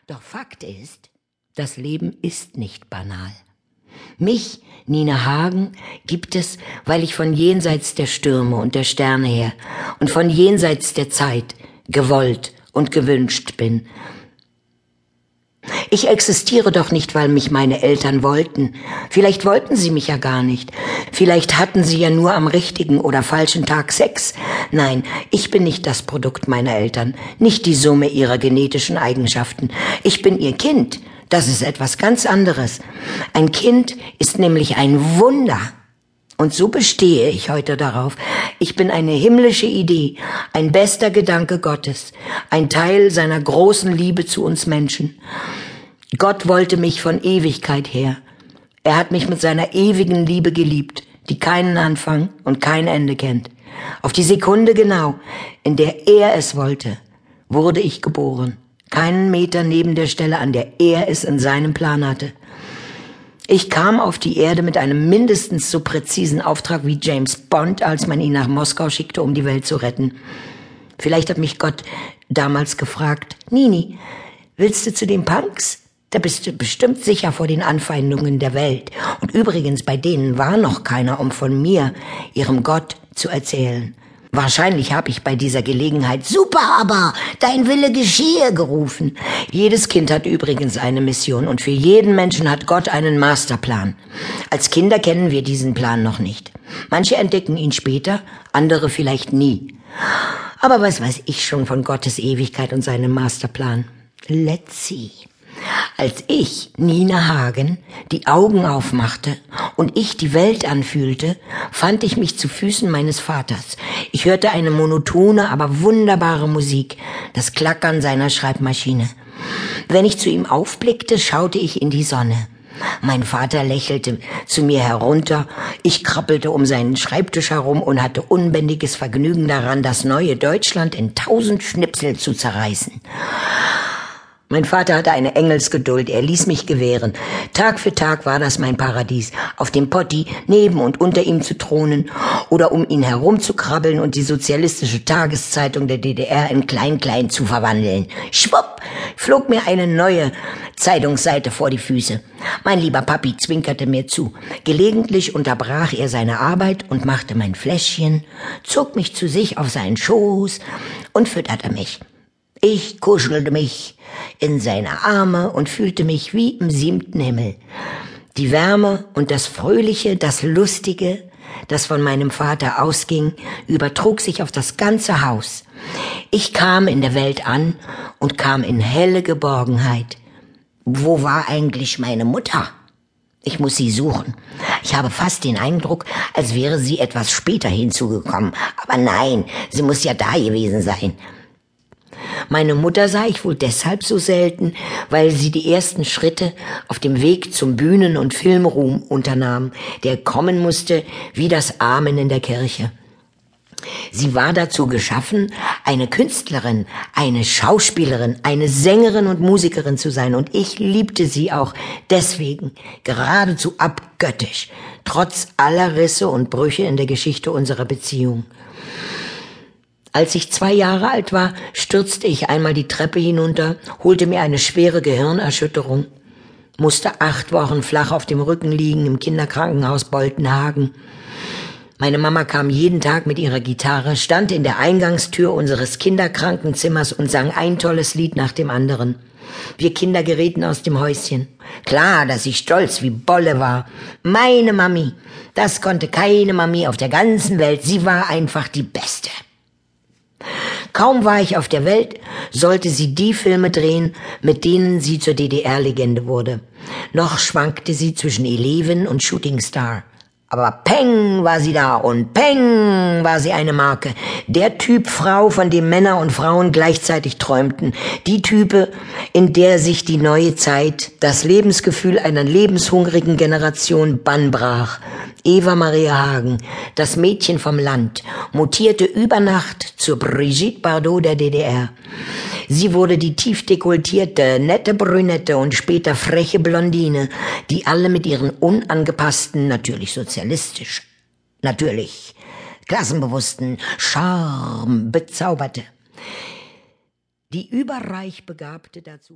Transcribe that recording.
Doch Fakt ist, das Leben ist nicht banal. Mich, Nina Hagen, gibt es, weil ich von jenseits der Stürme und der Sterne her und von jenseits der Zeit gewollt und gewünscht bin. Ich existiere doch nicht, weil mich meine Eltern wollten. Vielleicht wollten sie mich ja gar nicht. Vielleicht hatten sie ja nur am richtigen oder falschen Tag Sex. Nein, ich bin nicht das Produkt meiner Eltern, nicht die Summe ihrer genetischen Eigenschaften. Ich bin ihr Kind. Das ist etwas ganz anderes. Ein Kind ist nämlich ein Wunder. Und so bestehe ich heute darauf. Ich bin eine himmlische Idee, ein bester Gedanke Gottes, ein Teil seiner großen Liebe zu uns Menschen. Gott wollte mich von Ewigkeit her. Er hat mich mit seiner ewigen Liebe geliebt, die keinen Anfang und kein Ende kennt. Auf die Sekunde genau, in der er es wollte, wurde ich geboren. Keinen Meter neben der Stelle, an der er es in seinem Plan hatte. Ich kam auf die Erde mit einem mindestens so präzisen Auftrag wie James Bond, als man ihn nach Moskau schickte, um die Welt zu retten. Vielleicht hat mich Gott damals gefragt, Nini, willst du zu den Punks? Da bist du bestimmt sicher vor den Anfeindungen der Welt. Und übrigens, bei denen war noch keiner, um von mir, ihrem Gott, zu erzählen. Wahrscheinlich habe ich bei dieser Gelegenheit »Super, aber dein Wille geschehe« gerufen. Jedes Kind hat übrigens eine Mission und für jeden Menschen hat Gott einen Masterplan. Als Kinder kennen wir diesen Plan noch nicht. Manche entdecken ihn später, andere vielleicht nie. Aber was weiß ich schon von Gottes Ewigkeit und seinem Masterplan? Let's see. Als ich, Nina Hagen, die Augen aufmachte und ich die Welt anfühlte, fand ich mich zu Füßen meines Vaters. Ich hörte eine monotone, aber wunderbare Musik, das Klackern seiner Schreibmaschine. Wenn ich zu ihm aufblickte, schaute ich in die Sonne. Mein Vater lächelte zu mir herunter, ich krabbelte um seinen Schreibtisch herum und hatte unbändiges Vergnügen daran, das neue Deutschland in 1000 Schnipsel zu zerreißen. Mein Vater hatte eine Engelsgeduld, er ließ mich gewähren. Tag für Tag war das mein Paradies, auf dem Potti neben und unter ihm zu thronen oder um ihn herumzukrabbeln und die sozialistische Tageszeitung der DDR in Klein-Klein zu verwandeln. Schwupp, flog mir eine neue Zeitungsseite vor die Füße. Mein lieber Papi zwinkerte mir zu. Gelegentlich unterbrach er seine Arbeit und machte mein Fläschchen, zog mich zu sich auf seinen Schoß und fütterte mich. Ich kuschelte mich in seine Arme und fühlte mich wie im 7. Himmel. Die Wärme und das Fröhliche, das Lustige, das von meinem Vater ausging, übertrug sich auf das ganze Haus. Ich kam in der Welt an und kam in helle Geborgenheit. Wo war eigentlich meine Mutter? Ich muss sie suchen. Ich habe fast den Eindruck, als wäre sie etwas später hinzugekommen. Aber nein, sie muss ja da gewesen sein. Meine Mutter sah ich wohl deshalb so selten, weil sie die ersten Schritte auf dem Weg zum Bühnen- und Filmruhm unternahm, der kommen musste wie das Amen in der Kirche. Sie war dazu geschaffen, eine Künstlerin, eine Schauspielerin, eine Sängerin und Musikerin zu sein, und ich liebte sie auch deswegen geradezu abgöttisch, trotz aller Risse und Brüche in der Geschichte unserer Beziehung. Als ich 2 Jahre alt war, stürzte ich einmal die Treppe hinunter, holte mir eine schwere Gehirnerschütterung, musste 8 Wochen flach auf dem Rücken liegen im Kinderkrankenhaus Boltenhagen. Meine Mama kam jeden Tag mit ihrer Gitarre, stand in der Eingangstür unseres Kinderkrankenzimmers und sang ein tolles Lied nach dem anderen. Wir Kinder gerieten aus dem Häuschen. Klar, dass ich stolz wie Bolle war. Meine Mami, das konnte keine Mami auf der ganzen Welt, sie war einfach die Beste. Kaum war ich auf der Welt, sollte sie die Filme drehen, mit denen sie zur DDR-Legende wurde. Noch schwankte sie zwischen Eleven und Shooting Star. Aber Peng war sie da und Peng war sie eine Marke. Der Typ Frau, von dem Männer und Frauen gleichzeitig träumten. Die Type, in der sich die neue Zeit, das Lebensgefühl einer lebenshungrigen Generation bannbrach. Eva Maria Hagen, das Mädchen vom Land, mutierte über Nacht zur Brigitte Bardot der DDR. Sie wurde die tief dekoltierte, nette Brünette und später freche Blondine, die alle mit ihren unangepassten, natürlich klassenbewussten Charme bezauberte. Die überreich Begabte dazu